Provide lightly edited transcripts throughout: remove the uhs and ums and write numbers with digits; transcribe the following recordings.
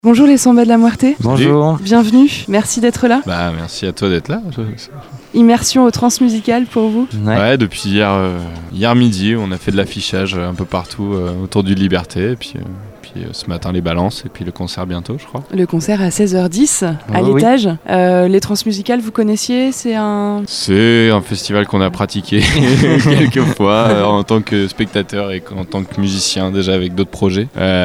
Bonjour les Samba de la Muerte. Bonjour. Bienvenue, merci d'être là. Merci à toi d'être là. Immersion au transmusical pour vous. Ouais, depuis hier midi, on a fait de l'affichage un peu partout autour du Liberté. Et puis ce matin, les balances. Et puis le concert bientôt, je crois. Le concert à 16h10 à l'étage. Oui. Les transmusicales, vous connaissiez? C'est un festival qu'on a pratiqué quelques fois en tant que spectateur et en tant que musicien, déjà avec d'autres projets.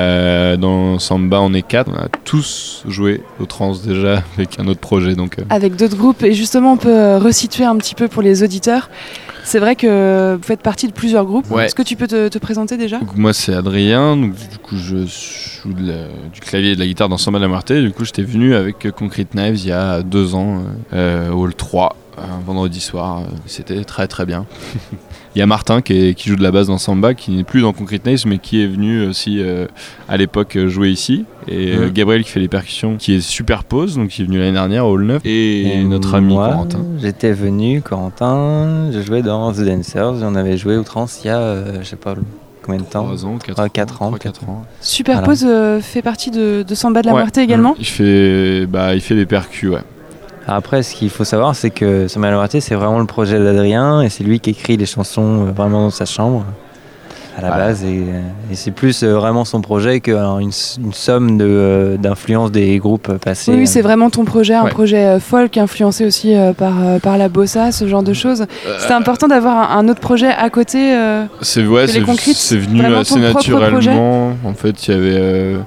Dans Samba, on est 4. On a tous joué au trans déjà avec un autre projet. Avec d'autres groupes. Et justement, on peut resituer un petit peu pour les auditeurs. C'est vrai que vous faites partie de plusieurs groupes. Ouais. Est-ce que tu peux te présenter déjà ? Donc, moi, c'est Adrien. Donc, du coup, je joue du clavier et de la guitare dans Samba de la Muerte. Du coup, j'étais venu avec Concrete Knives il y a 2 ans, au Hall 3, un vendredi soir. C'était très très bien. Il y a Martin qui joue de la basse dans Samba, qui n'est plus dans Concrete Knives, mais qui est venu aussi à l'époque jouer ici. Et Gabriel qui fait les percussions, qui est Superpose, donc qui est venu l'année dernière au Hall 9. Et notre ami Corentin. J'étais venu, Corentin, je jouais dans The Dancers, on avait joué au trans il y a, je sais pas combien de temps. 4 ans. Superpose fait partie de Samba de la Muerte également. Il fait des percus, ouais. Après, ce qu'il faut savoir, c'est que Samba de la Muerte, c'est vraiment le projet d'Adrien, et c'est lui qui écrit les chansons vraiment dans sa chambre à la base, et c'est plus vraiment son projet qu'une somme d'influence des groupes passés. Oui, c'est vraiment ton projet, un projet folk influencé aussi par la bossa, ce genre de choses. C'était important d'avoir un autre projet à côté. C'est venu assez naturellement. En fait, il y avait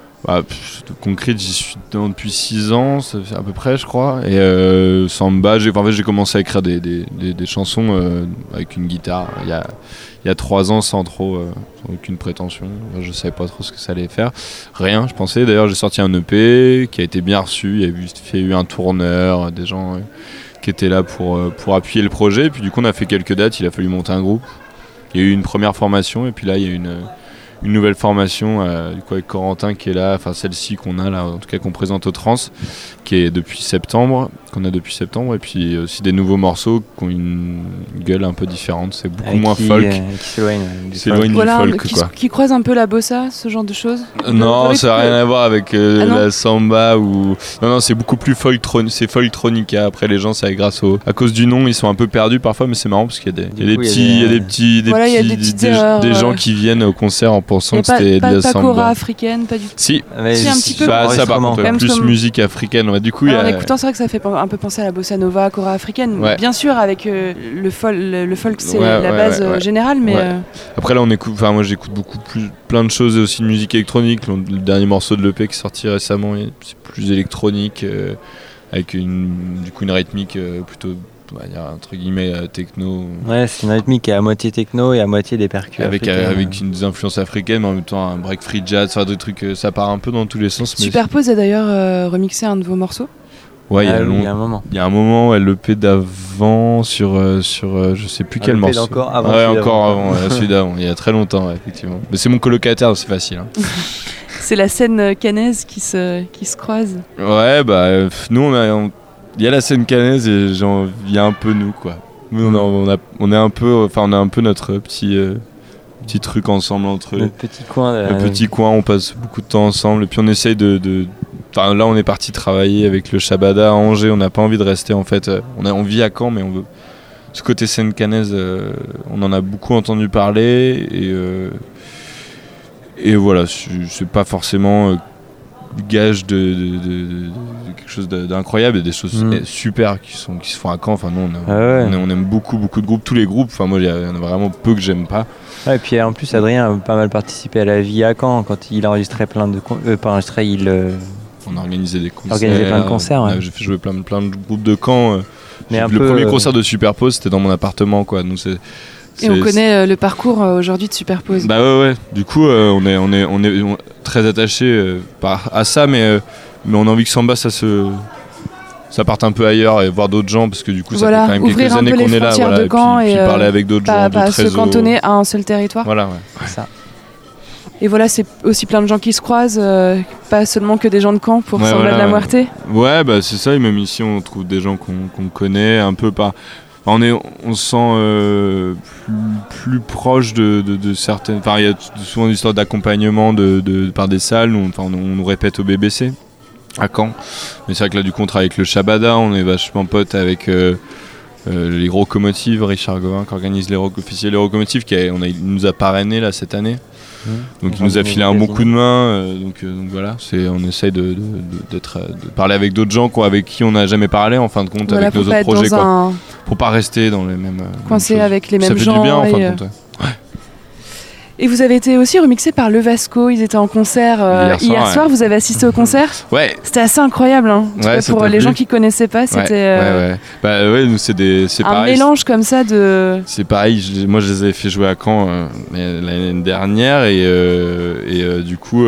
Concrete, j'y suis depuis 6 ans, à peu près, je crois. Et Samba, j'ai commencé à écrire des chansons avec une guitare il y a 3 ans sans aucune prétention. Je savais pas trop ce que ça allait faire. Rien, je pensais. D'ailleurs, j'ai sorti un EP qui a été bien reçu. Il y a eu un tourneur, des gens qui étaient là pour appuyer le projet. Et puis du coup, on a fait quelques dates. Il a fallu monter un groupe. Il y a eu une première formation et puis là, il y a eu une nouvelle formation avec Corentin qui est là, enfin celle-ci qu'on a là, en tout cas qu'on présente au Trans, qu'on a depuis septembre, et puis aussi des nouveaux morceaux qui ont une gueule un peu différente, c'est beaucoup moins folk, qui s'éloigne du folk, qui croise un peu la bossa, ce genre de choses. Non, ça n'a rien à voir avec la samba ou non, c'est beaucoup plus c'est folktronica. Après les gens, c'est à cause du nom, ils sont un peu perdus parfois, mais c'est marrant parce qu'il y a des gens qui viennent au concert en pensant que c'était de la samba. Pas Kora africaine, pas du tout. Si, un petit peu. Ça par contre, plus musique africaine. Ouais, du coup, en écoutant, c'est vrai que ça fait un peu penser à la bossa nova, Kora africaine. Ouais. Bien sûr, avec le folk, c'est la base générale, mais. Après là, moi j'écoute plein de choses et aussi de musique électronique. Le dernier morceau de l'EP qui est sorti récemment, c'est plus électronique, avec une rythmique plutôt. On va dire entre guillemets techno. Ouais, c'est une rythmique qui est à moitié techno et à moitié des percus. Avec des influences africaines, mais en même temps un break free jazz, des trucs, ça part un peu dans tous les sens. Superpose a d'ailleurs remixé un de vos morceaux. Ouais, il y a un moment. Il y a un moment, l'EP d'avant sur je sais plus quel morceau. Encore avant. Ouais, encore avant, celui d'avant, il y a très longtemps, effectivement. Mais c'est mon colocataire, c'est facile. C'est la scène caennaise qui se croise. Ouais, nous il y a la scène caennaise et il y a un peu nous, quoi. Nous, on a un peu notre petit truc ensemble entre notre petit coin. Le petit coin, on passe beaucoup de temps ensemble et puis on essaye là, on est parti travailler avec le Shabada à Angers. On n'a pas envie de rester, en fait. On vit à Caen, mais on veut. Ce côté scène caennaise, on en a beaucoup entendu parler et voilà, c'est pas forcément gage de quelque chose d'incroyable et des choses super qui se font à Caen. Enfin, nous, on aime beaucoup de groupes, tous les groupes. Enfin, moi, il y en a vraiment peu que j'aime pas. Ouais, et puis en plus, Adrien a pas mal participé à la vie à Caen quand il enregistrait on a organisé des concerts. Plein de concerts. Ouais. J'ai fait jouer plein de groupes de Caen. Le premier concert de Superpose, c'était dans mon appartement, quoi. Donc et on connaît le parcours aujourd'hui de Superpose. Bah ouais. Du coup, on est très attaché à ça, mais on a envie que Samba ça parte un peu ailleurs et voir d'autres gens, parce que du coup, ça fait quand même quelques années qu'on est là, et puis parler avec d'autres gens, pas se cantonner à un seul territoire. Voilà, ouais. C'est ça. Et voilà, c'est aussi plein de gens qui se croisent, pas seulement que des gens de Caen pour Samba de la Muerte. Ouais, c'est ça, et même ici, on trouve des gens qu'on connaît un peu par. On se sent plus proche de certaines. Enfin, il y a souvent des histoires d'accompagnement par des salles. On nous répète au BBC à Caen. Mais c'est vrai que là, du coup, on travaille avec le Shabada. On est vachement potes avec les Locomotives, Richard Gauvin qui organise officier les Locomotives, il nous a parrainé là cette année. Donc il nous a filé un bon coup de main. Donc voilà, on essaye de parler avec d'autres gens avec qui on n'a jamais parlé en fin de compte, avec nos autres projets. Pour pas rester dans les mêmes. Coincé avec les mêmes gens. Ça fait du bien en fin de compte. Ouais. Et vous avez été aussi remixé par Le Vasco. Ils étaient en concert hier soir. Vous avez assisté au concert ? Ouais. C'était assez incroyable. Hein. Pour les gens qui connaissaient pas, c'était. Nous c'est un mélange comme ça de. C'est pareil. Moi, je les avais fait jouer à Caen l'année dernière et du coup,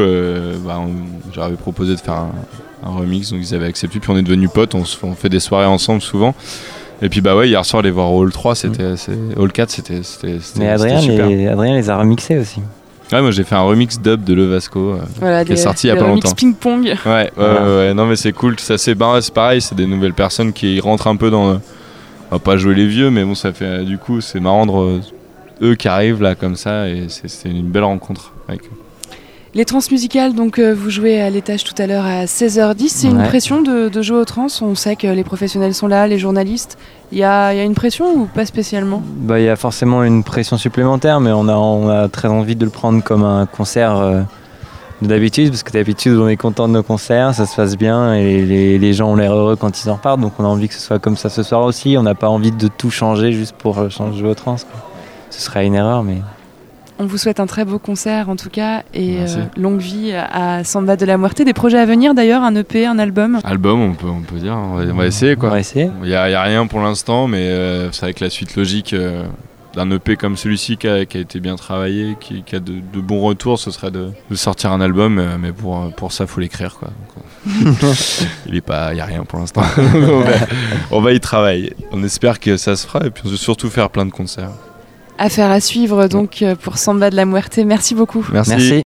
j'avais proposé de faire un remix, donc ils avaient accepté. Puis on est devenus potes. On fait des soirées ensemble souvent. Et puis hier soir les voir au Hall 3, Hall 4, c'était mais Adrien les a remixés aussi. Ouais, moi j'ai fait un remix dub de Le Vasco qui est sorti il y a pas longtemps. Remix ping-pong. Ouais, non mais c'est cool, ça c'est pareil, c'est des nouvelles personnes qui rentrent un peu dans. On va pas jouer les vieux, mais bon, ça fait du coup c'est marrant de eux qui arrivent là comme ça et c'est une belle rencontre avec eux. Les transmusicales, donc vous jouez à l'étage tout à l'heure à 16h10. C'est une pression de jouer aux trans. On sait que les professionnels sont là, les journalistes. Il y a une pression ou pas spécialement ? Il y a forcément une pression supplémentaire, mais on a très envie de le prendre comme un concert d'habitude, parce que d'habitude on est content de nos concerts, ça se passe bien et les gens ont l'air heureux quand ils en repartent. Donc on a envie que ce soit comme ça ce soir aussi. On n'a pas envie de tout changer juste pour jouer aux trans. Ce serait une erreur, mais... On vous souhaite un très beau concert en tout cas et longue vie à Samba de la Muerte. Des projets à venir d'ailleurs, un EP, un album ? Album, on peut dire, on va essayer quoi. On va essayer. Il y a rien pour l'instant, mais c'est avec la suite logique d'un EP comme celui-ci qui a été bien travaillé, qui a de bons retours, ce serait de sortir un album, mais pour ça faut l'écrire quoi. Il y a rien pour l'instant. On va y travailler. On espère que ça se fera et puis on veut surtout faire plein de concerts. Affaire à suivre donc pour Samba de la Muerte. Merci beaucoup. Merci.